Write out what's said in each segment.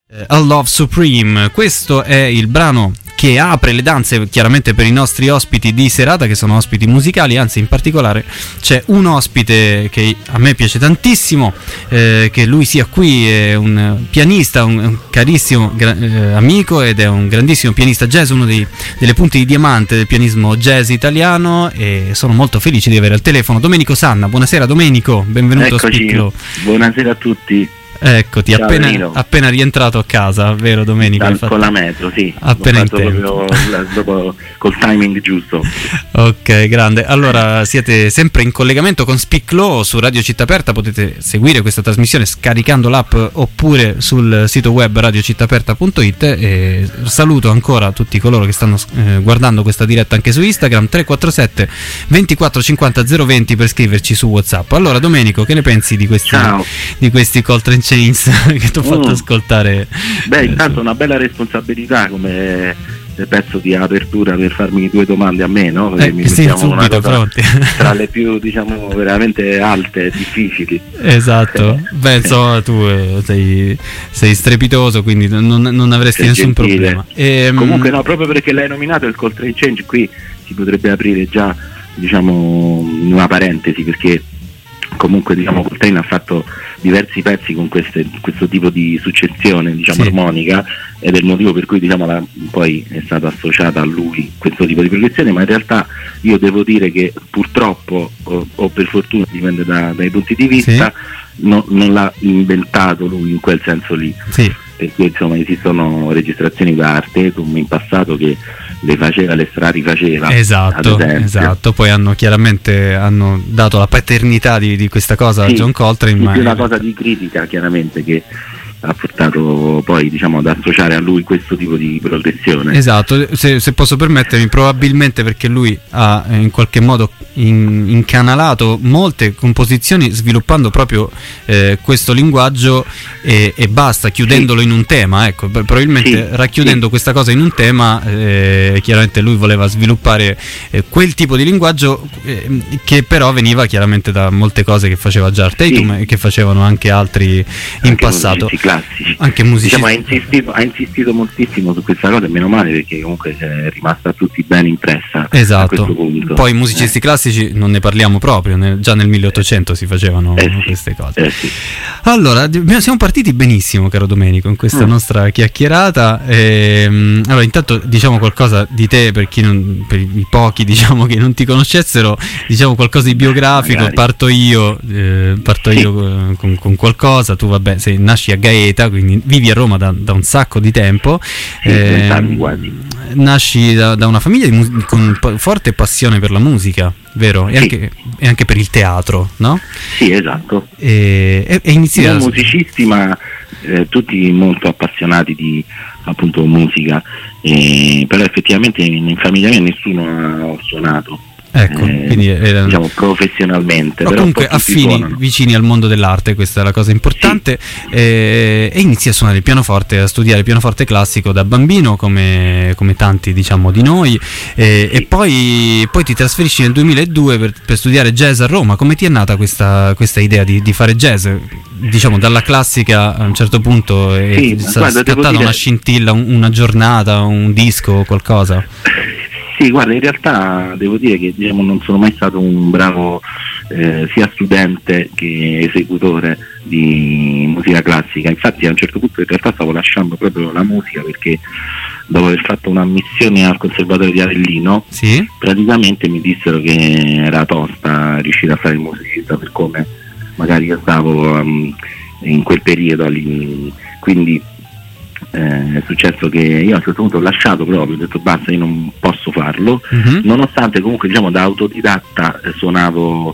A Love Supreme, questo è il brano che apre le danze chiaramente per i nostri ospiti di serata, che sono ospiti musicali, anzi in particolare c'è un ospite che a me piace tantissimo, che lui sia qui, è un pianista, un carissimo amico ed è un grandissimo pianista jazz, uno delle punte di diamante del pianismo jazz italiano, e sono molto felice di avere al telefono Domenico Sanna. Buonasera Domenico, benvenuto a Spiclo. Buonasera a tutti. Eccoti, appena rientrato a casa, vero Domenico? Con la metro, sì. Appena in tempo. Dopo, col timing giusto. Ok, grande. Allora, siete sempre in collegamento con Spiclo su Radio Città Aperta, potete seguire questa trasmissione scaricando l'app oppure sul sito web radiocittaaperta.it, e saluto ancora tutti coloro che stanno guardando questa diretta anche su Instagram, 347 24 50 020 per scriverci su WhatsApp. Allora Domenico, che ne pensi di questi Coltrane Chains che ti ho fatto ascoltare? Beh, intanto una bella responsabilità come pezzo di apertura per farmi due domande a me, no? Mi sì, subito pronti. Tra le più, diciamo, veramente alte e difficili. Esatto. Beh, insomma, tu sei strepitoso, quindi non avresti nessun problema. Comunque no, proprio perché l'hai nominato il Coltrane Change, qui si potrebbe aprire già, diciamo, una parentesi, perché comunque, diciamo, Coltrane ha fatto diversi pezzi con questo tipo di successione, diciamo, sì, armonica, ed è il motivo per cui, diciamo, poi è stata associata a lui questo tipo di progressione, ma in realtà io devo dire che purtroppo o per fortuna, dipende dai punti di vista, sì, non l'ha inventato lui in quel senso lì, sì, perché insomma esistono registrazioni d'arte come in passato che le faceva, le strarifaceva. Esatto, poi hanno dato la paternità di questa cosa, sì, a John Coltrane, ma è una cosa di critica chiaramente che ha portato poi, diciamo, ad associare a lui questo tipo di progressione. Esatto, se posso permettermi, probabilmente perché lui ha in qualche modo incanalato molte composizioni sviluppando proprio questo linguaggio e basta, chiudendolo, sì, in un tema, ecco, probabilmente, sì, racchiudendo, sì, questa cosa in un tema, chiaramente lui voleva sviluppare quel tipo di linguaggio che però veniva chiaramente da molte cose che faceva già Art Tatum, sì, e che facevano anche altri in passato. Classici. Anche musicisti. Diciamo, ha insistito moltissimo su questa cosa, e meno male, perché comunque è rimasta a tutti ben impressa. Esatto. A questo punto. Poi musicisti classici non ne parliamo proprio, già nel 1800 si facevano queste cose. Sì. Allora, siamo partiti benissimo, caro Domenico, in questa nostra chiacchierata. Allora, intanto diciamo qualcosa di te per i pochi, diciamo, che non ti conoscessero, diciamo qualcosa di biografico. Magari. Parto io con qualcosa. Tu, vabbè, nasci a Gaeta, quindi vivi a Roma da un sacco di tempo, sì, 20 anni quasi. Nasci da una famiglia con forte passione per la musica, vero? Sì. E anche per il teatro, no? Sì, esatto. E inizi non musicisti, ma tutti molto appassionati di, appunto, musica, però effettivamente in famiglia mia nessuno ha suonato. Ecco, quindi diciamo professionalmente, però comunque affini, vicini al mondo dell'arte, questa è la cosa importante. Sì. E inizi a suonare il pianoforte, a studiare il pianoforte classico da bambino, come tanti, diciamo, di noi, sì, e poi ti trasferisci nel 2002 per studiare jazz a Roma. Come ti è nata questa idea di fare jazz? Diciamo, dalla classica a un certo punto è scattata una scintilla, una giornata, un disco, qualcosa? Sì, guarda, in realtà devo dire che, diciamo, non sono mai stato un bravo sia studente che esecutore di musica classica. Infatti a un certo punto in realtà stavo lasciando proprio la musica, perché dopo aver fatto una missione al Conservatorio di Avellino, sì, praticamente mi dissero che era tosta riuscire a fare il musicista, per come magari io stavo in quel periodo lì. Quindi è successo che io a un certo punto ho lasciato proprio, ho detto basta, io non posso farlo, nonostante comunque, diciamo, da autodidatta suonavo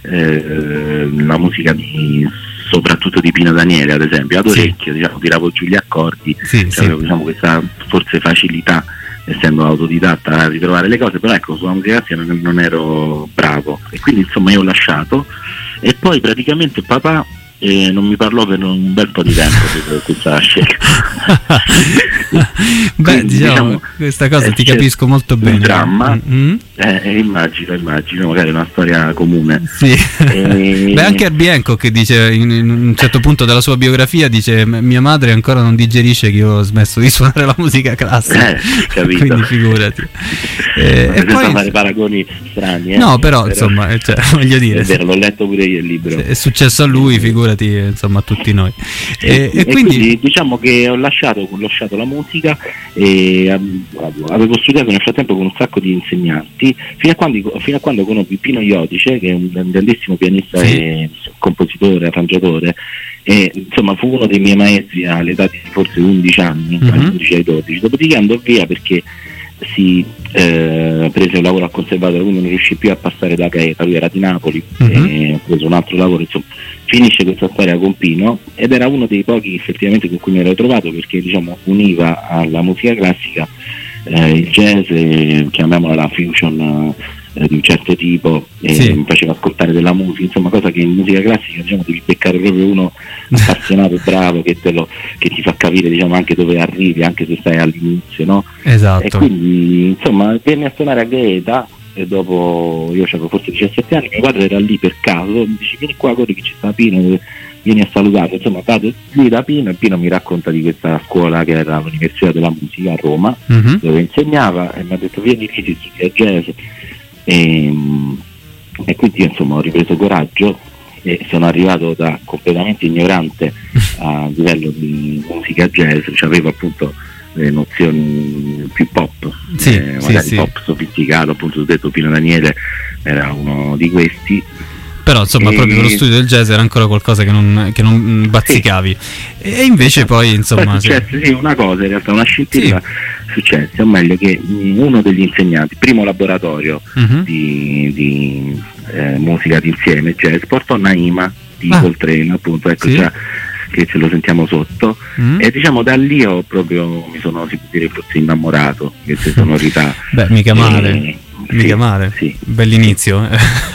la musica soprattutto di Pino Daniele, ad esempio, ad orecchio, sì, diciamo, tiravo giù gli accordi, sì, avevo, diciamo, questa forse facilità, essendo autodidatta, a ritrovare le cose, però ecco, sulla musica classica non ero bravo, e quindi insomma io ho lasciato, e poi praticamente papà non mi parlò per un bel po' di tempo per questa scelta. Beh, diciamo, questa cosa ti capisco molto bene. Un dramma, Immagino, magari una storia comune. Sì. Beh, anche Herbie Hancock dice in un certo punto della sua biografia, dice mia madre ancora non digerisce che io ho smesso di suonare la musica classica. Capito. Quindi figurati. E poi fare paragoni strani. No, però insomma, voglio dire, è vero, l'ho letto pure io il libro. È successo a lui, figurati, insomma, a tutti noi. E quindi diciamo che ho lasciato la musica e avevo studiato nel frattempo con un sacco di insegnanti fino a quando conobbi Pino Iodice, che è un grandissimo pianista e compositore, arrangiatore, e insomma fu uno dei miei maestri all'età di forse 11 anni, 11 ai 12. Dopodiché andò via perché si prese un lavoro al conservatorio, quindi non riuscì più a passare da Gaeta, lui era di Napoli, e preso un altro lavoro, insomma finisce questa storia con Pino, ed era uno dei pochi effettivamente con cui mi ero trovato, perché diciamo univa alla musica classica il jazz, chiamiamola la fusion di un certo tipo, e mi faceva ascoltare della musica, insomma, cosa che in musica classica diciamo devi beccare proprio uno appassionato e bravo che ti fa capire, diciamo, anche dove arrivi, anche se stai all'inizio, no? Esatto. E quindi insomma venne a suonare a Gaeta, e dopo io avevo forse 17 anni, mio padre era lì per caso, mi dice vieni qua, corri che ci sta Pino, vieni a salutare. Insomma vado lì da Pino, e Pino mi racconta di questa scuola che era l'Università della Musica a Roma, dove insegnava, e mi ha detto vieni lì, si studia jazz. E quindi insomma ho ripreso coraggio e sono arrivato da completamente ignorante a livello di musica jazz, cioè avevo appunto le nozioni più pop, magari pop sofisticato, appunto ho detto Pino Daniele era uno di questi. Però insomma proprio per lo studio del jazz era ancora qualcosa che non bazzicavi. E invece poi insomma successe una cosa, in realtà una scintilla successe, o meglio che uno degli insegnanti, primo laboratorio di musica d'insieme jazz, portò Naima di Coltrane, appunto, ecco, già che ce lo sentiamo sotto, e diciamo da lì ho proprio mi sono, si può dire, forse innamorato di queste sonorità. Beh, mica male. Mica male, bell'inizio.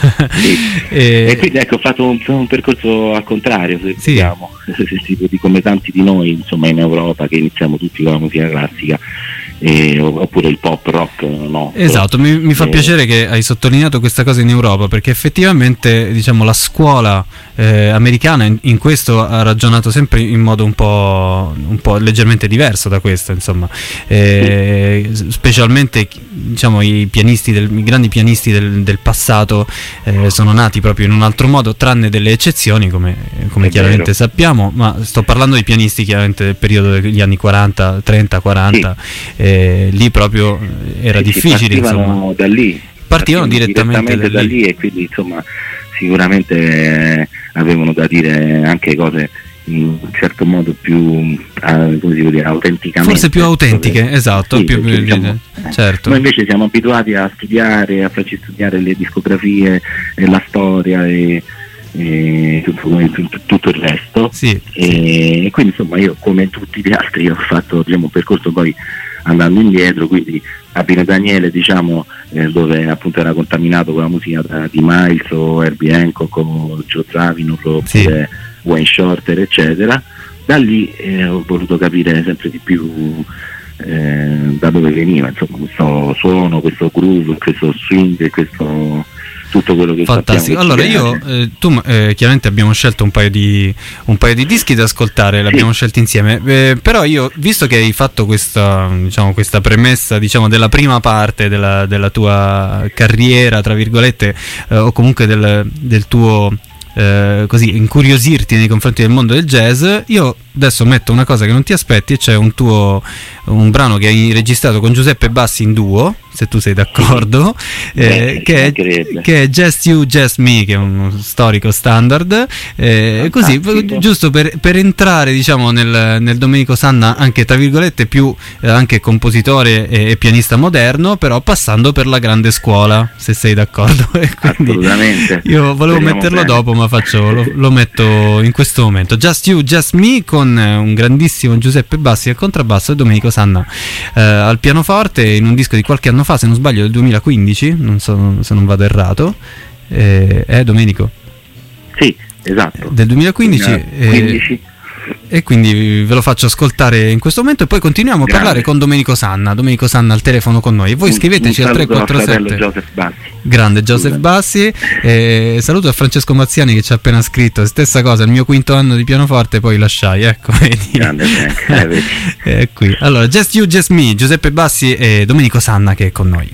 E quindi ecco, ho fatto un percorso al contrario, se diciamo, come tanti di noi insomma in Europa, che iniziamo tutti con la musica classica, oppure il pop rock, no? Esatto, mi fa piacere che hai sottolineato questa cosa in Europa, perché effettivamente diciamo la scuola americana in questo ha ragionato sempre in modo un po' leggermente diverso da questo, insomma, specialmente diciamo i grandi pianisti del passato sono nati proprio in un altro modo, tranne delle eccezioni come chiaramente sappiamo, ma sto parlando di pianisti chiaramente del periodo degli anni 40, 30, 40, lì proprio era difficile, insomma. Partivano direttamente da lì, e quindi insomma sicuramente avevano da dire anche cose in un certo modo più come si può dire, autenticamente, forse più autentiche, esatto, diciamo, certo. Noi invece siamo abituati a studiare, a farci studiare le discografie e la storia e tutto il resto, e quindi insomma io, come tutti gli altri, ho fatto diciamo un percorso poi andando indietro, quindi a Pino Daniele, diciamo, dove appunto era contaminato con la musica di Miles o Herbie Hancock o Joe Zawinul oppure Wayne Shorter, eccetera. Da lì ho voluto capire sempre di più da dove veniva, insomma, questo suono, questo groove, questo swing, questo tutto quello che fantastico. Allora io tu chiaramente abbiamo scelto un paio di dischi da ascoltare, l'abbiamo scelti insieme, però io, visto che hai fatto questa premessa, diciamo, della prima parte della tua carriera, tra virgolette, o comunque del tuo così incuriosirti nei confronti del mondo del jazz, io adesso metto una cosa che non ti aspetti, e c'è un brano che hai registrato con Giuseppe Bassi in duo, se tu sei d'accordo, che è Just You, Just Me, che è uno storico standard, così giusto per entrare, diciamo, nel Domenico Sanna, anche tra virgolette più anche compositore e pianista moderno, però passando per la grande scuola, se sei d'accordo. Assolutamente. Io volevo metterlo dopo, ma lo metto in questo momento. Just You, Just Me, con un grandissimo Giuseppe Bassi al contrabbasso e Domenico Sanna al pianoforte, in un disco di qualche anno fa, se non sbaglio del 2015, non so se non vado errato, Domenico? Sì, esatto. Del 2015. e quindi ve lo faccio ascoltare in questo momento e poi continuiamo a parlare con Domenico Sanna al telefono con noi, e voi scriveteci al 347. Joseph Bassi. Grande Joseph Bassi, saluto a Francesco Mazziani che ci ha appena scritto stessa cosa, il mio quinto anno di pianoforte poi lasciai, ecco, vedi. Grande Frank, è qui. Allora, Just You, Just Me, Giuseppe Bassi e Domenico Sanna che è con noi.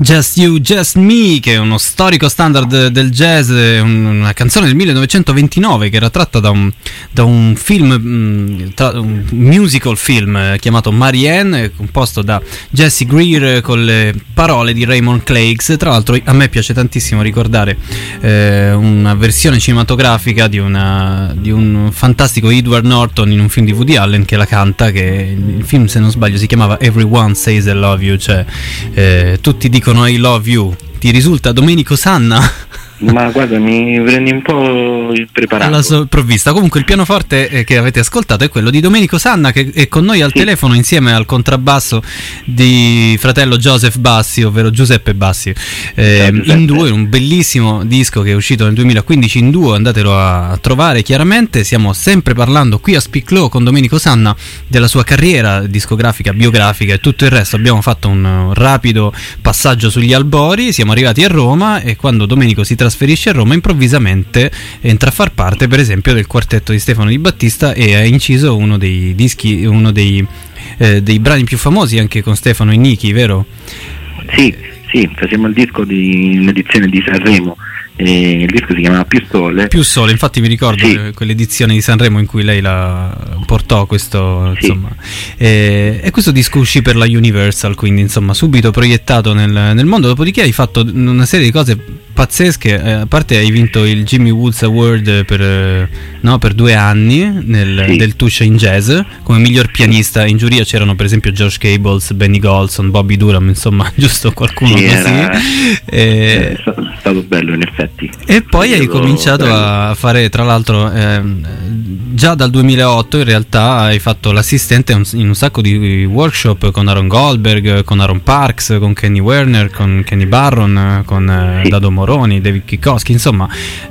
Just You, Just Me, che è uno storico standard del jazz, una canzone del 1929 che era tratta da un film, un musical film chiamato Marianne, composto da Jesse Greer con le parole di Raymond Cleaves. Tra l'altro a me piace tantissimo ricordare una versione cinematografica di un fantastico Edward Norton in un film di Woody Allen che la canta, che il film, se non sbaglio, si chiamava Everyone Says I Love You, cioè tutti dicono I love you. Ti risulta, Domenico Sanna? Ma guarda, mi prendi un po' impreparato. Alla provvista. Comunque il pianoforte che avete ascoltato è quello di Domenico Sanna, che è con noi al telefono insieme al contrabbasso di fratello Joseph Bassi, ovvero Giuseppe Bassi, in duo, in un bellissimo disco che è uscito nel 2015 in duo, andatelo a trovare. Chiaramente stiamo sempre parlando qui a Speak Low con Domenico Sanna della sua carriera discografica, biografica e tutto il resto. Abbiamo fatto un rapido passaggio sugli albori, siamo arrivati a Roma, e quando Domenico si trasferisce a Roma improvvisamente entra a far parte, per esempio, del quartetto di Stefano Di Battista, e ha inciso uno dei dischi, uno dei brani più famosi anche con Stefano e Nichi, vero? Sì, facciamo il disco di un'edizione di Sanremo. Il disco si chiamava Più Sole, infatti mi ricordo quell'edizione di Sanremo in cui lei la portò, questo insomma, e questo disco uscì per la Universal, quindi insomma subito proiettato nel mondo. Dopodiché hai fatto una serie di cose pazzesche, a parte hai vinto il Jimmy Woods Award per 2 anni del Tuscia in Jazz come miglior pianista. In giuria c'erano per esempio George Cables, Benny Golson, Bobby Durham, insomma giusto qualcuno così. È stato bello in effetti. E poi hai cominciato a fare, tra l'altro, già dal 2008 in realtà hai fatto l'assistente in un sacco di workshop con Aaron Goldberg, con Aaron Parks, con Kenny Werner, con Kenny Barron, con Dado Moroni, David Kikoski, insomma,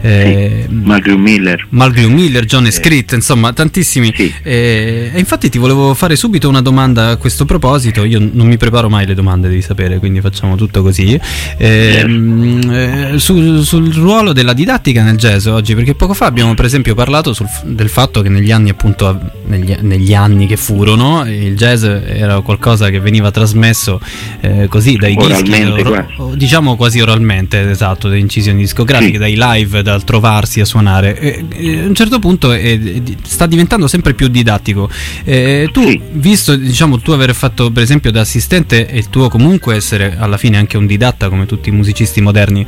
Malcolm Miller, John Scritt, insomma tantissimi. E infatti ti volevo fare subito una domanda a questo proposito. Io non mi preparo mai le domande, devi sapere, quindi facciamo tutto così. Sul ruolo della didattica nel jazz oggi, perché poco fa abbiamo per esempio parlato del fatto che negli anni, appunto negli anni che furono, il jazz era qualcosa che veniva trasmesso così dai dischi, diciamo quasi oralmente, esatto, da incisioni discografiche, dai live, dal trovarsi a suonare, e a un certo punto sta diventando sempre più didattico. Visto, diciamo, tu aver fatto per esempio da assistente e il tuo comunque essere alla fine anche un didatta come tutti i musicisti moderni,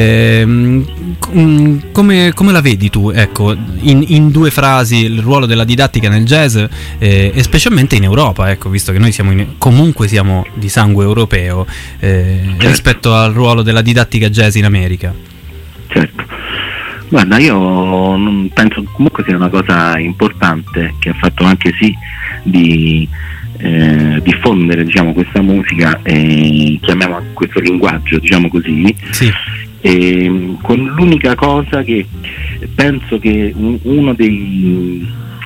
come la vedi tu, ecco, in 2 frasi, il ruolo della didattica nel jazz, e specialmente in Europa, ecco, visto che noi comunque siamo di sangue europeo, rispetto al ruolo della didattica jazz in America? Certo, guarda, io penso comunque sia una cosa importante che ha fatto anche di diffondere, diciamo, questa musica, chiamiamo questo linguaggio, diciamo così, con l'unica cosa che penso che uno dei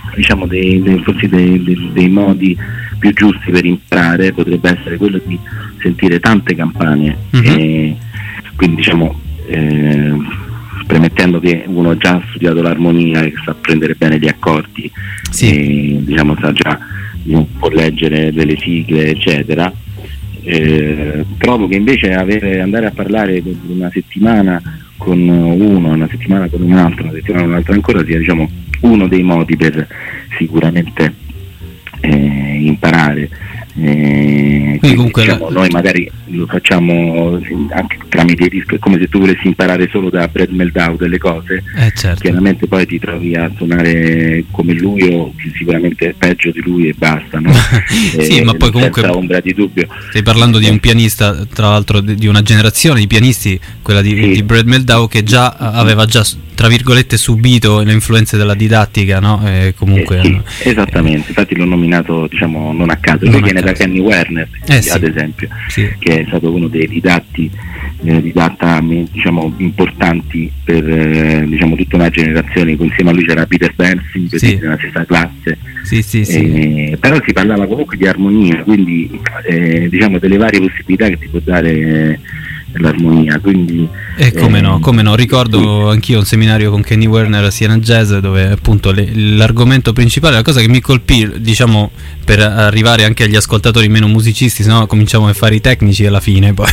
modi più giusti per imparare potrebbe essere quello di sentire tante campane, quindi diciamo, premettendo che uno ha già studiato l'armonia e sa prendere bene gli accordi, e diciamo sa già, può leggere delle sigle eccetera. Trovo che invece andare a parlare una settimana con uno, una settimana con un altro, una settimana con un altro ancora, sia, diciamo, uno dei modi per sicuramente imparare. Quindi comunque diciamo, noi magari lo facciamo anche tramite i dischi, è come se tu volessi imparare solo da Brad Meldau delle cose, certo. Chiaramente poi ti trovi a suonare come lui o sicuramente peggio di lui e basta, no? Sì, ma poi comunque senza ombra di dubbio stai parlando di un pianista, tra l'altro di una generazione di pianisti, quella di Brad Meldau, che già aveva tra virgolette subito le influenze della didattica, no? Comunque esattamente, infatti l'ho nominato, diciamo, non a caso. Lui viene da Kenny Werner, ad esempio, che è stato uno dei didatta, diciamo, importanti per diciamo tutta una generazione. Insieme a lui c'era Peter Bernstein, nella stessa classe, però si parlava comunque di armonia, quindi diciamo delle varie possibilità che ti può dare l'armonia, quindi come no, ricordo anch'io un seminario con Kenny Werner a Siena Jazz, dove appunto l'argomento principale, la cosa che mi colpì, diciamo, per arrivare anche agli ascoltatori meno musicisti, sennò cominciamo a fare i tecnici alla fine poi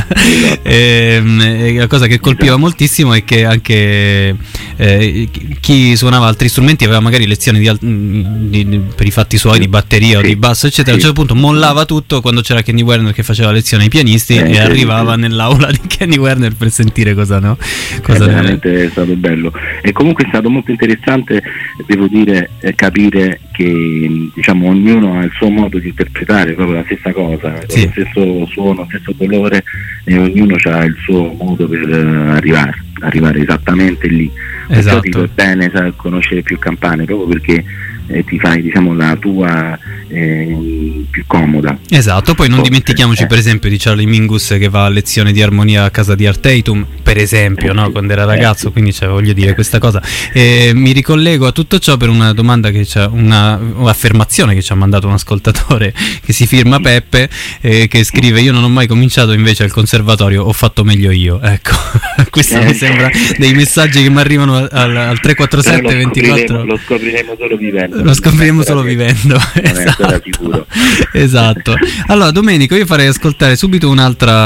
e la cosa che colpiva moltissimo è che anche chi suonava altri strumenti aveva magari lezioni per i fatti suoi di batteria o di basso eccetera, a un certo punto mollava tutto quando c'era Kenny Werner che faceva lezioni ai pianisti e arrivava nell'aula di Kenny Werner per sentire cosa veramente è stato bello, e comunque è stato molto interessante, devo dire, capire che, diciamo, ognuno ha il suo modo di interpretare proprio la stessa cosa, lo stesso suono, lo stesso colore, e ognuno ha il suo modo per arrivare esattamente lì. Esatto. Dico, è bene conoscere più campane, proprio perché ti fai, diciamo, la tua più comoda. Esatto, poi non dimentichiamoci per esempio di Charlie Mingus che va a lezione di armonia a casa di Art Tatum, per esempio, no? Quando era ragazzo, quindi voglio dire questa cosa. Mi ricollego a tutto ciò per una domanda che c'è, un'affermazione che ci ha mandato un ascoltatore che si firma Peppe, che scrive: io non ho mai cominciato invece al conservatorio, ho fatto meglio io. Ecco, questo mi sembra dei messaggi che mi arrivano al 347 24. Lo scopriremo solo vivendo. Lo scopriremo solo vivendo. Sicuro. Esatto. Allora Domenico, io farei ascoltare subito un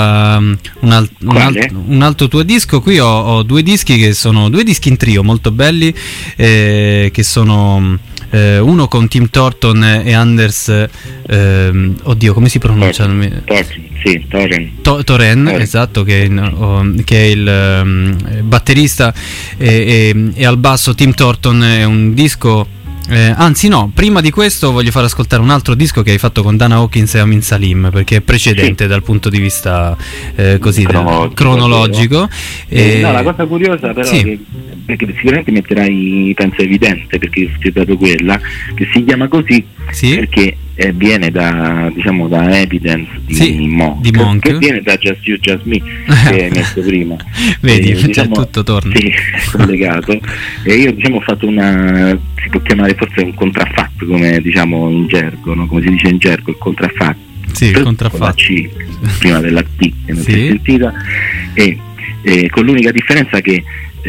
altro tuo disco. Qui ho due dischi che sono due dischi in trio molto belli, che sono uno con Tim Thornton e Anders oddio, come si pronuncia? Thoren, esatto, che è il batterista, e al basso Tim Thornton. È un disco, anzi no, prima di questo voglio far ascoltare un altro disco che hai fatto con Dana Hawkins e Amin Salim, perché è precedente dal punto di vista così cronologico. No, la cosa curiosa però perché sicuramente metterai, penso, evidente, perché ho dato quella che si chiama così perché viene da Evidence di Monk, che viene da Just You Just Me, che hai messo prima. Vedi, diciamo, tutto torna. Sì, collegato. E io, diciamo, ho fatto si può chiamare forse un contraffatto, come diciamo in gergo, no? Come si dice in gergo, il contraffatto. Sì, il contraffatto. Con la C prima della T, che non si è sentita, e con l'unica differenza che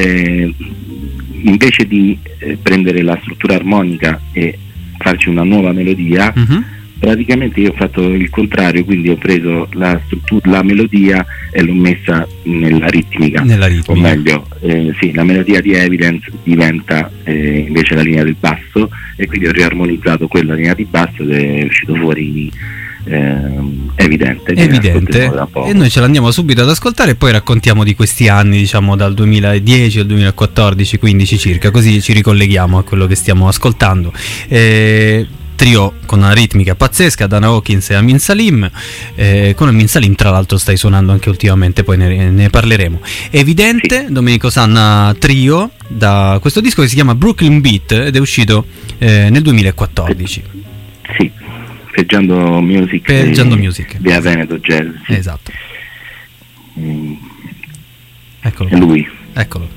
invece di prendere la struttura armonica e farci una nuova melodia, praticamente io ho fatto il contrario, quindi ho preso la melodia e l'ho messa nella ritmica. O meglio, la melodia di Evidence diventa invece la linea del basso, e quindi ho riarmonizzato quella linea di basso ed è uscito fuori evidente, e noi ce l'andiamo subito ad ascoltare e poi raccontiamo di questi anni, diciamo dal 2010 al 2014, 15 circa, così ci ricolleghiamo a quello che stiamo ascoltando. Trio con una ritmica pazzesca, Dana Hawkins e Amin Salim. Con Amin Salim tra l'altro stai suonando anche ultimamente, poi ne parleremo. Evidente, Domenico Sanna trio, da questo disco che si chiama Brooklyn Beat ed è uscito nel 2014. Sì, Peggiando Music via Veneto Jazz. Esatto. Eccolo. È lui. Eccolo.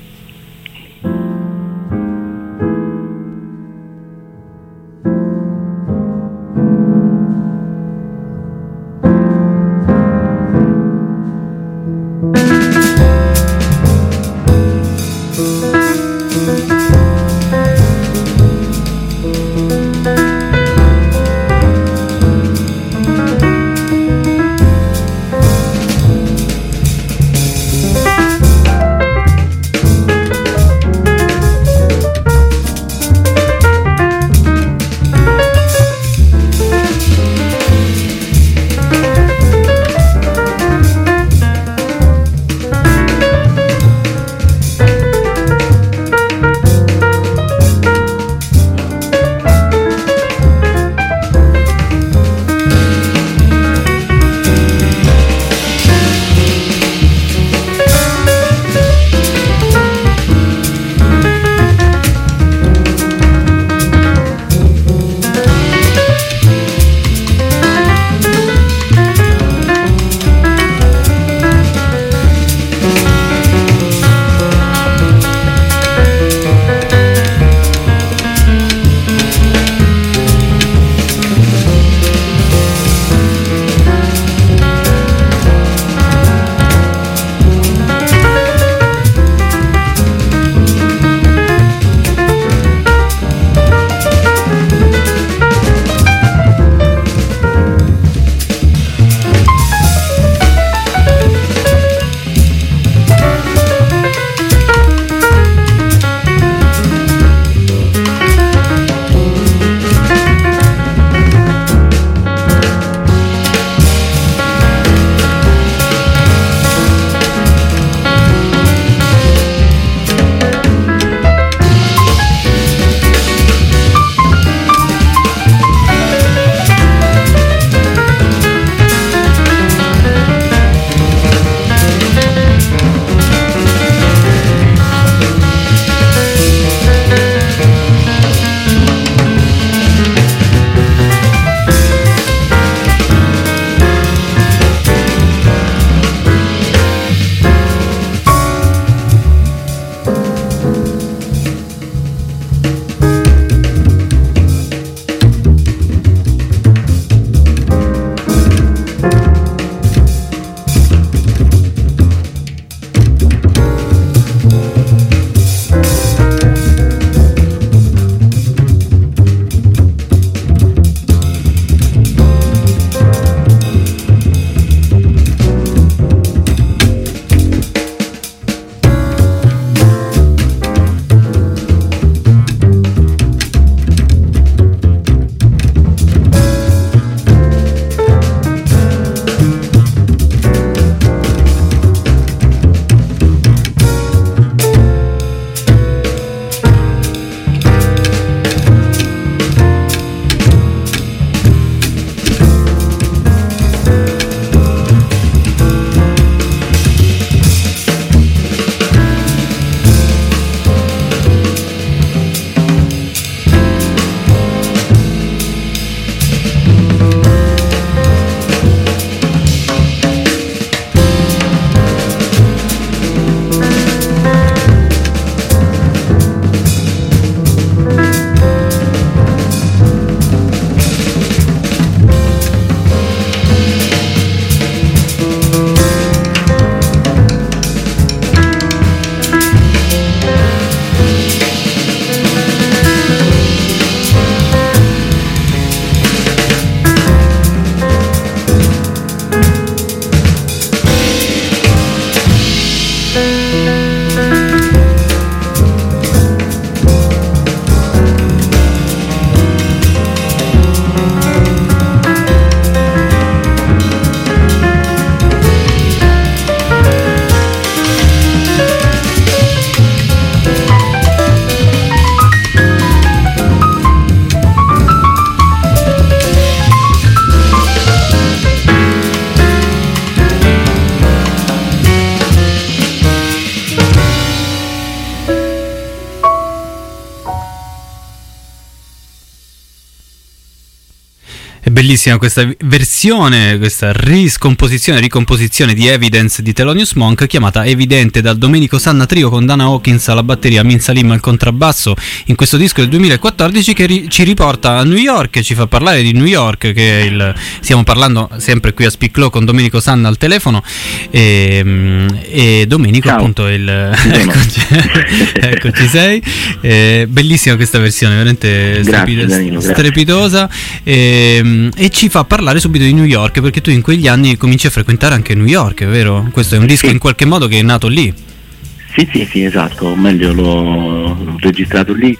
È bellissima questa versione, questa ricomposizione di Evidence di Thelonious Monk, chiamata Evidente, dal Domenico Sanna Trio con Dana Hawkins alla batteria, Amin Salim al contrabbasso, in questo disco del 2014 che ci riporta a New York, ci fa parlare di New York, che è stiamo parlando sempre qui a Speak Low con Domenico Sanna al telefono, e Domenico, ciao, appunto ecco, ci sei. Bellissima questa versione, veramente strepitosa. E ci fa parlare subito di New York, perché tu in quegli anni cominci a frequentare anche New York, vero? Questo è un disco in qualche modo che è nato lì. Sì, esatto, o meglio l'ho registrato lì,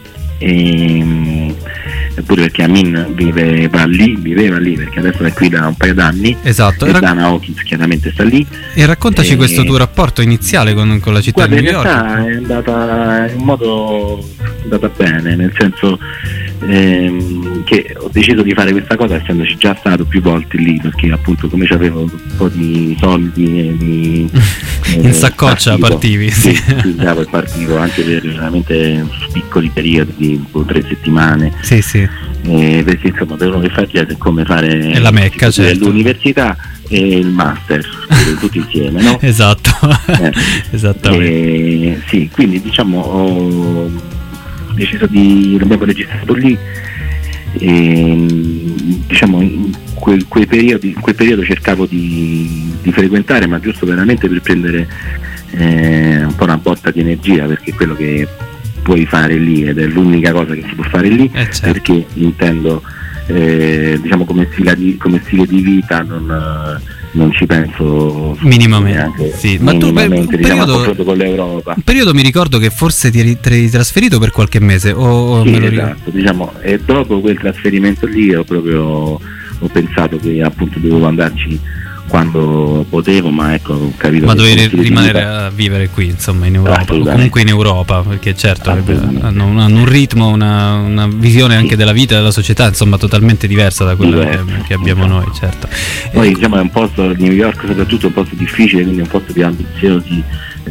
eppure perché Amin viveva lì, perché adesso è qui da un paio d'anni. Esatto. E Dana Hawkins chiaramente sta lì. E raccontaci questo tuo rapporto iniziale con la città di New York. In realtà è andata in modo bene, nel senso che ho deciso di fare questa cosa essendoci già stato più volte lì, perché appunto come c'avevo un po' di soldi in saccoccia partivi. Sì, partivo anche per veramente piccoli periodi di 3 settimane. Sì. Perché insomma per uno che fa jazz è come fare la Mecca, certo, l'università e il master tutti insieme, no? Esatto. Esattamente. Sì, quindi diciamo ho deciso l'abbiamo registrato lì, e diciamo in quel periodo cercavo di frequentare, ma giusto veramente per prendere un po' una botta di energia, perché quello che puoi fare lì, ed è l'unica cosa che si può fare lì, certo. Perché intendo diciamo come stile di vita non ci penso minimamente, sì. Ma tu con l'Europa. Un periodo mi ricordo che forse ti eri trasferito per qualche mese, o sì, esatto, diciamo, e dopo quel trasferimento lì ho pensato che appunto dovevo andarci quando potevo, ma ecco, ho capito. Ma dovevi rimanere a vivere qui, insomma, in Europa, o comunque in Europa, perché certo hanno un ritmo, una visione anche della vita e della società, insomma, totalmente diversa da quella che abbiamo noi, certo. Poi diciamo è un posto, New York soprattutto, è un posto difficile, quindi è un posto di ambiziosi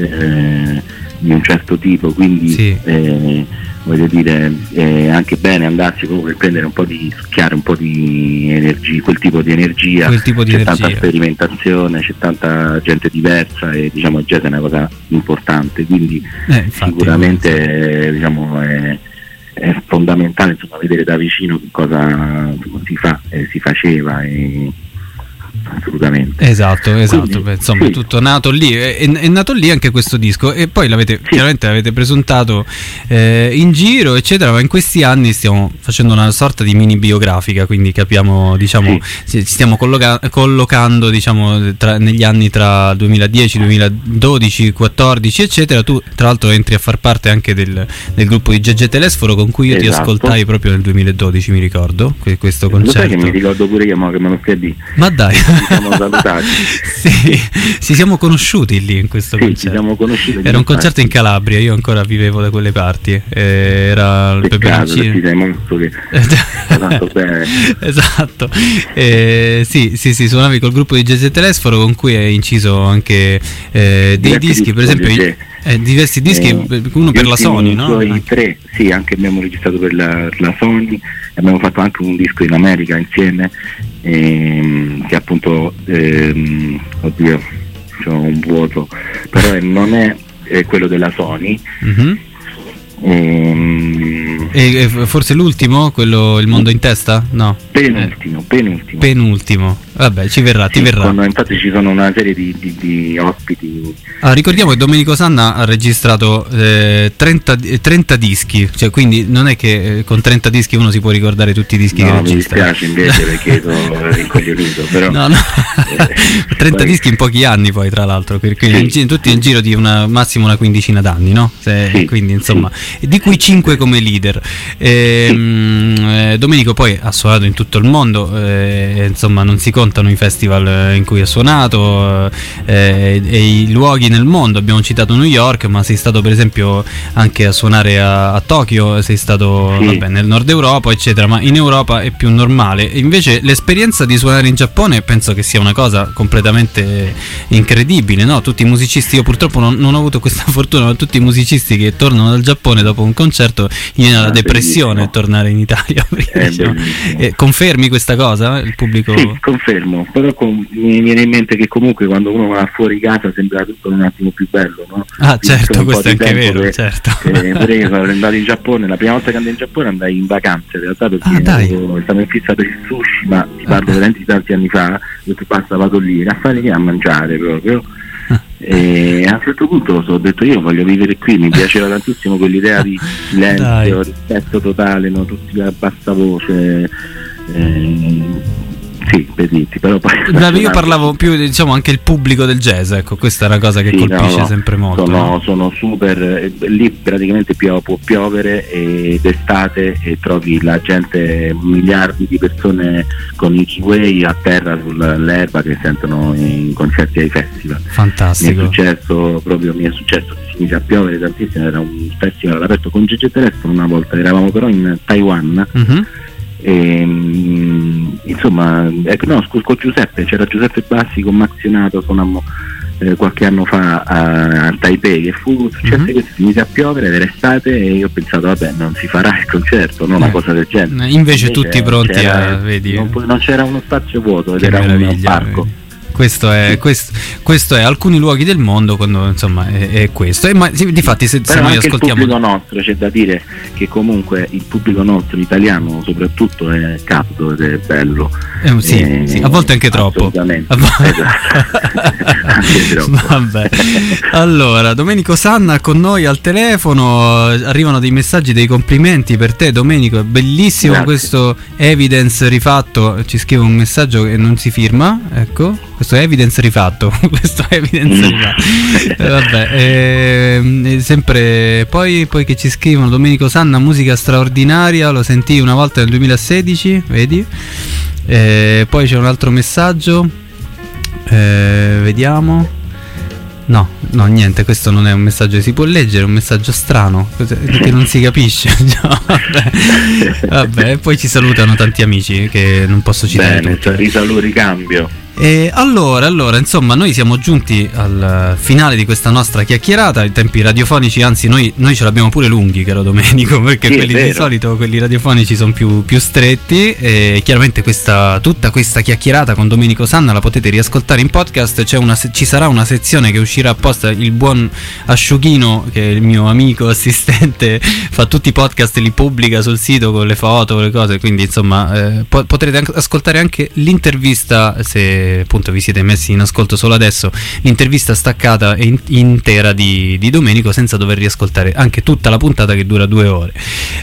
di un certo tipo, quindi sì. Voglio dire, è anche bene andarsi comunque per prendere un po' di succhiare un po' di energia, quel tipo di energia, tanta sperimentazione, c'è tanta gente diversa, e diciamo il jazz è una cosa importante, quindi sicuramente diciamo è fondamentale, insomma, vedere da vicino che cosa si faceva, e assolutamente. Esatto. Quindi, insomma, sì. È tutto nato lì, è nato lì anche questo disco, e poi chiaramente l'avete presentato in giro, eccetera, ma in questi anni stiamo facendo una sorta di mini biografica, quindi capiamo, diciamo, ci stiamo collocando, diciamo, negli anni tra 2010, 2012, 2014, eccetera. Tu tra l'altro entri a far parte anche del gruppo di Gegè Telesforo, con cui io ti ascoltai proprio nel 2012, mi ricordo, questo concerto. Lo sai che mi ricordo pure io, che me lo scrivi. Ma dai. Ci siamo salutati. Sì, ci siamo conosciuti lì in questo concerto. Ci siamo conosciuti. Era un concerto in Calabria, io ancora vivevo da quelle parti. Era il peperoncino. Ti sei molto bene. Esatto. Sì, suonavi col gruppo di Gegè Telesforo, con cui hai inciso anche dei dischi, per esempio. Diversi dischi, uno per la Sony, no? Tre, sì, anche abbiamo registrato per la Sony, abbiamo fatto anche un disco in America insieme, che appunto oddio, c'ho un vuoto, però non è quello della Sony. Mm-hmm. E forse l'ultimo, quello Il mondo in testa? No. Penultimo. Vabbè, ti verrà. Infatti ci sono una serie di ospiti. Ricordiamo che Domenico Sanna ha registrato 30 dischi, cioè, quindi non è che con 30 dischi uno si può ricordare tutti i dischi che registra. Mi dispiace invece perché sono rincoglionito, però no. 30 dischi in pochi anni, poi tra l'altro, quindi tutti nel giro di massimo una quindicina d'anni, no? Quindi insomma, di cui 5 come leader. Domenico poi ha suonato in tutto il mondo, insomma non si conta raccontano i festival in cui ha suonato e i luoghi nel mondo. Abbiamo citato New York, ma sei stato per esempio anche a suonare a Tokyo, sei stato nel nord Europa eccetera, ma in Europa è più normale. Invece l'esperienza di suonare in Giappone penso che sia una cosa completamente incredibile, no? Tutti i musicisti, io purtroppo non ho avuto questa fortuna, ma tutti i musicisti che tornano dal Giappone dopo un concerto gli viene la depressione tornare in Italia. Confermi questa cosa? Il pubblico? Sì, confermo, però mi viene in mente che comunque quando uno va fuori casa sembra tutto un attimo più bello, no? Certo, questo è anche vero, certo. Pure io sono andato in Giappone, la prima volta che andai in Giappone andai in vacanza in realtà, perché stavo in fissa per il sushi, ma ti parlo veramente di tanti anni fa, ho detto basta, vado lì a fare a mangiare proprio. E a un certo punto ho detto io voglio vivere qui, mi piaceva tantissimo quell'idea di silenzio, rispetto totale, no? Tutti a bassa voce, sì, vedi, però poi io parlavo più, diciamo, anche il pubblico del jazz, ecco, questa è una cosa che colpisce sempre molto. Sono super, lì praticamente può piovere d'estate e trovi la gente, miliardi di persone con i kiwi a terra sull'erba che sentono in concerti ai festival. Fantastico. Mi è successo che si inizia a piovere tantissimo, era un festival all'aperto con Gigi Telefono una volta, eravamo però in Taiwan. Insomma, con Giuseppe, c'era Giuseppe Bassi con Mazionato, suonammo qualche anno fa a Taipei, e fu successo che si inizia a piovere, era estate e io ho pensato vabbè, non si farà il concerto, no? Una cosa del genere. Invece tutti pronti vedi, non c'era uno spazio vuoto ed era un parco. Vedi. Questo è alcuni luoghi del mondo, quando insomma è questo. Ma difatti se noi ascoltiamo il pubblico nostro, c'è da dire che comunque il pubblico nostro italiano soprattutto è caldo ed è bello, sì, a volte anche troppo. Assolutamente. Anche troppo. Vabbè. Allora, Domenico Sanna con noi al telefono, arrivano dei messaggi, dei complimenti per te Domenico, è bellissimo. Grazie. Questo evidence rifatto, ci scrive un messaggio che non si firma, ecco, questo è evidence rifatto. Questo è evidence rifatto. Vabbè, sempre poi che ci scrivono: Domenico Sanna, musica straordinaria, lo sentii una volta nel 2016, vedi? Poi c'è un altro messaggio, vediamo. No, niente, questo non è un messaggio che si può leggere, è un messaggio strano che non si capisce. Vabbè, poi ci salutano tanti amici che non posso citare. Bene, ricambio. Allora, insomma, noi siamo giunti al finale di questa nostra chiacchierata. I tempi radiofonici, anzi, noi ce l'abbiamo pure lunghi, caro Domenico, perché quelli di solito, quelli radiofonici, sono più stretti. E chiaramente tutta questa chiacchierata con Domenico Sanna la potete riascoltare in podcast. Ci sarà una sezione che uscirà apposta. Il buon Asciughino, che è il mio amico assistente, fa tutti i podcast e li pubblica sul sito con le foto, le cose. Quindi, insomma, potrete ascoltare anche l'intervista, se appunto vi siete messi in ascolto solo adesso, l'intervista staccata e intera di Domenico, senza dover riascoltare anche tutta la puntata che dura 2 ore.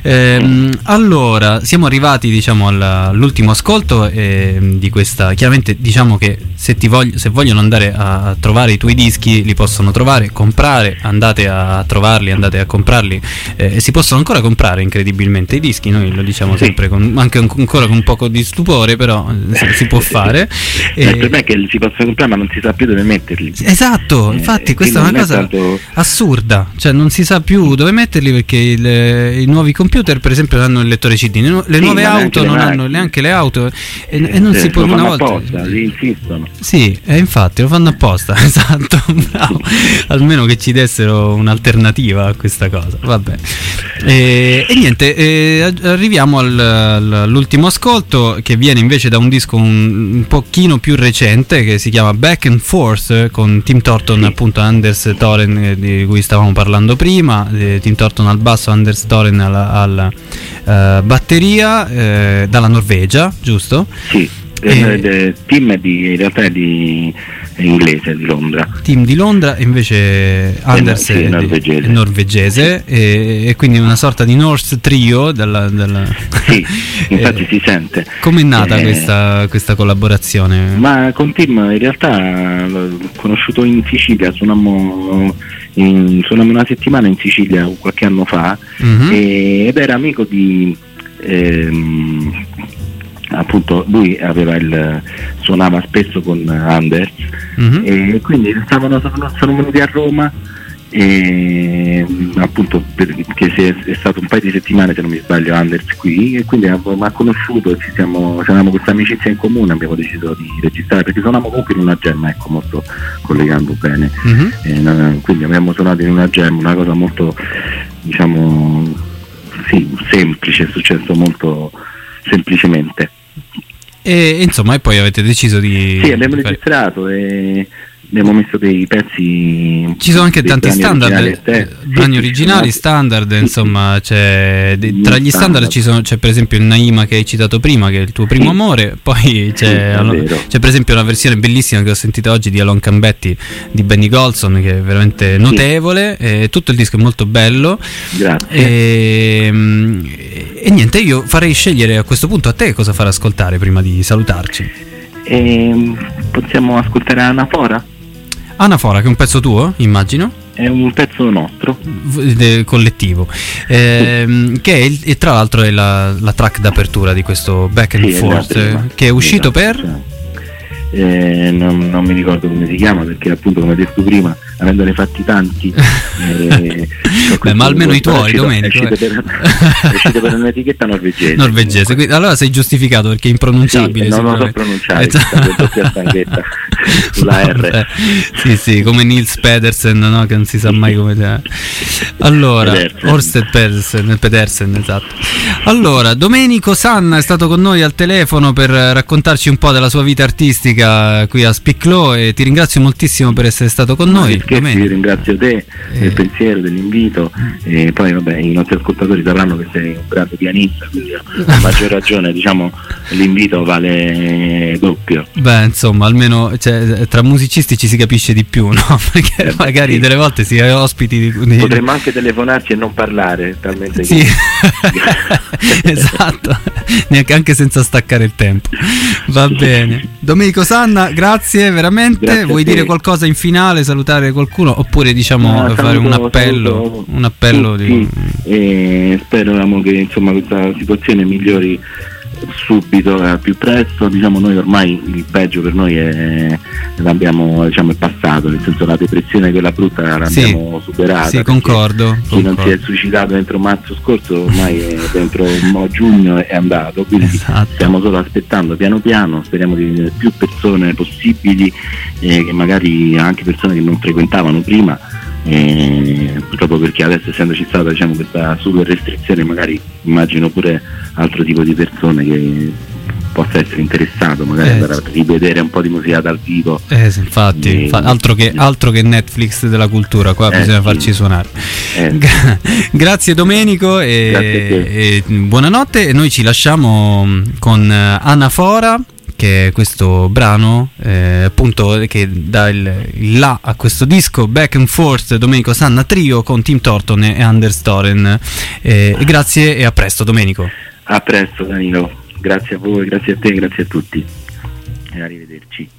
Allora, siamo arrivati, diciamo, all'ultimo ascolto di questa. Chiaramente, diciamo che se vogliono andare a trovare i tuoi dischi, li possono trovare, comprare, andate a trovarli, andate a comprarli, si possono ancora comprare incredibilmente i dischi, noi lo diciamo sempre anche ancora con un poco di stupore, però si può fare. Per me che si possono comprare, ma non si sa più dove metterli. Esatto, infatti questa è una cosa assurda, cioè non si sa più dove metterli, perché i nuovi computer per esempio hanno il lettore CD, le nuove auto non hanno neanche le auto, e non si può una volta apposta, insistono. Sì, infatti lo fanno apposta. Esatto, bravo. Almeno che ci dessero un'alternativa a questa cosa. Vabbè. E niente, arriviamo all'ultimo ascolto, che viene invece da un disco un pochino più recente, che si chiama Back and Forth, con Tim Thornton, appunto Anders Thoren, di cui stavamo parlando prima, Tim Thornton al basso, Anders Thoren alla batteria, dalla Norvegia, giusto? Sì. Tim in realtà è inglese, di Londra. Tim di Londra, invece Anders è norvegese, e quindi una sorta di North Trio Sì, infatti si sente. Com'è nata questa collaborazione? Ma con Tim in realtà l'ho conosciuto in Sicilia, suonammo una settimana in Sicilia qualche anno fa, ed era amico appunto lui suonava spesso con Anders, e quindi sono venuti a Roma, e appunto perché è stato un paio di settimane, se non mi sbaglio, Anders qui, e quindi mi ha conosciuto e avevamo questa amicizia in comune, abbiamo deciso di registrare perché suonavamo comunque in una jam, ecco, molto collegando bene, quindi abbiamo suonato in una jam, una cosa molto, diciamo, semplice, è successo molto semplicemente. E insomma, e poi avete deciso di... Sì, abbiamo registrato e abbiamo messo dei pezzi. Ci sono anche tanti standard, brani originali, standard, insomma, tra gli standard c'è per esempio il Naima che hai citato prima, che è il tuo primo amore, poi c'è per esempio una versione bellissima che ho sentito oggi di Alon Cambetti di Benny Golson, che è veramente notevole, e tutto il disco è molto bello. Grazie. E niente, io farei scegliere a questo punto a te cosa far ascoltare prima di salutarci. Possiamo ascoltare Anafora? Anafora, che è un pezzo tuo, immagino? È un pezzo nostro, collettivo, che è tra l'altro è la track d'apertura di questo Back and Forth, che è uscito per... non mi ricordo come si chiama, perché appunto, come detto prima, avendone fatti tanti, ma almeno i tuoi, Domenico, è uscito per un'etichetta norvegese. Quindi, allora sei giustificato, perché è impronunciabile. Non lo so pronunciare, doppia stanghetta sulla R. Sì, come Nils Pedersen, no? Che non si sa mai come è. Allora, Orsted Pedersen, esatto. Allora, Domenico Sanna è stato con noi al telefono per raccontarci un po' della sua vita artistica qui a Spiclò, e ti ringrazio moltissimo per essere stato con noi. Ti ringrazio te del pensiero, dell'invito, e poi vabbè, i nostri ascoltatori sapranno che sei un grande pianista, quindi a maggior ragione, diciamo, l'invito vale doppio. Beh, insomma, almeno tra musicisti ci si capisce di più, no? Perché magari delle volte si è ospiti potremmo anche telefonarci e non parlare, talmente sì. Esatto, anche senza staccare il tempo. Va bene, Domenico Sanna, grazie veramente. Grazie. Vuoi dire qualcosa in finale, salutare qualcuno, oppure diciamo fare un appello e speriamo che insomma questa situazione migliori subito, al più presto. Diciamo, noi ormai il peggio per noi è passato, nel senso, la depressione, quella brutta, l'abbiamo superata. Sì, concordo. Chi non si è suicidato dentro marzo scorso ormai è dentro giugno è andato, quindi stiamo solo aspettando piano piano, speriamo di vedere più persone possibili, che magari anche persone che non frequentavano prima, proprio perché adesso, essendoci stata, diciamo, questa super restrizione, magari immagino pure altro tipo di persone che possa essere interessato magari andare a rivedere un po' di musica dal vivo. Infatti, altro che Netflix della cultura, qua bisogna farci suonare. Grazie Domenico, e buonanotte, e noi ci lasciamo con Anafora, che è questo brano appunto che dà il là a questo disco, Back and Forth, Domenico Sanna Trio con Tim Thornton e Anders Thoren. Grazie e a presto, Domenico. A presto, Danilo, grazie a voi, grazie a te, grazie a tutti, e arrivederci.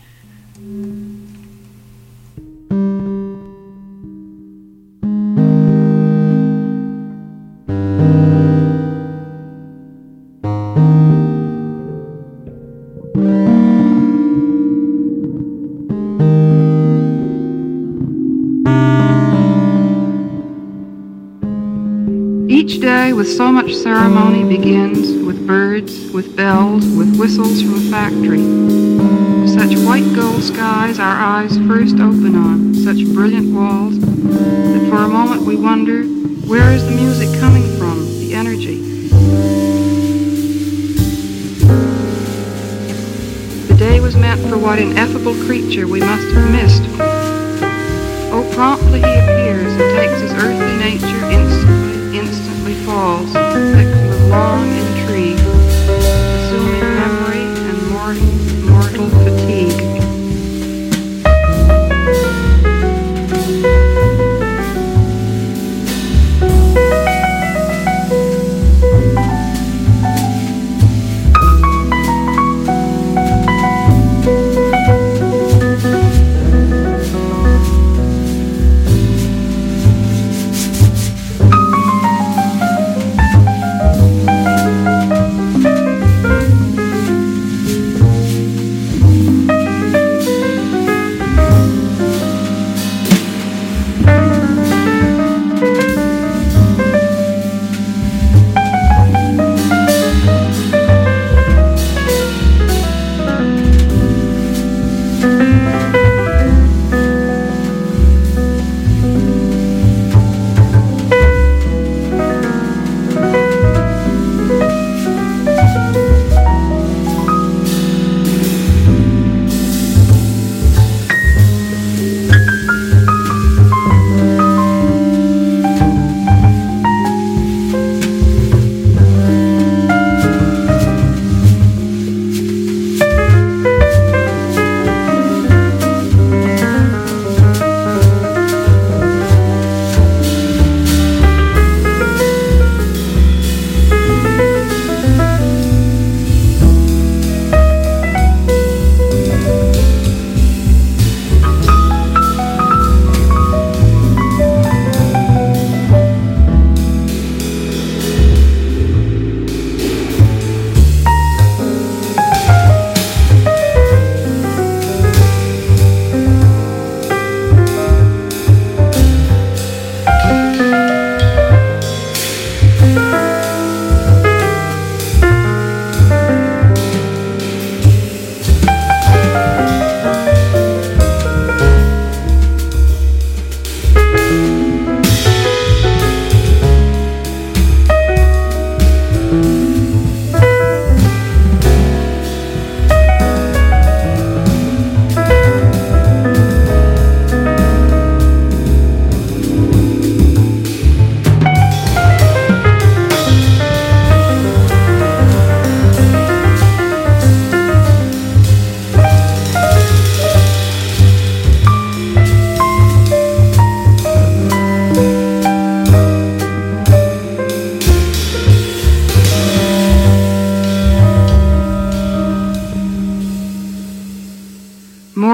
Each day with so much ceremony begins, with birds, with bells, with whistles from a factory. Such white gold skies our eyes first open on, such brilliant walls, that for a moment we wonder, where is the music coming from, the energy? The day was meant for what ineffable creature we must have missed. Oh, promptly he appears and takes his earthly nature instantly falls, thick with long intrigue, assuming memory and mortal fatigue.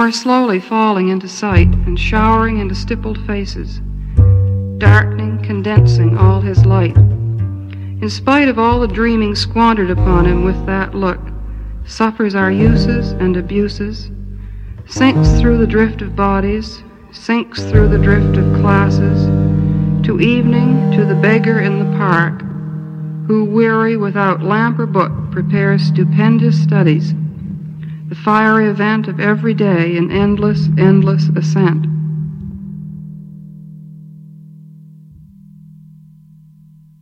more slowly falling into sight and showering into stippled faces, darkening, condensing all his light. In spite of all the dreaming squandered upon him with that look, suffers our uses and abuses, sinks through the drift of bodies, sinks through the drift of classes, to evening, to the beggar in the park, who, weary without lamp or book, prepares stupendous studies, the fiery event of every day in endless, endless ascent.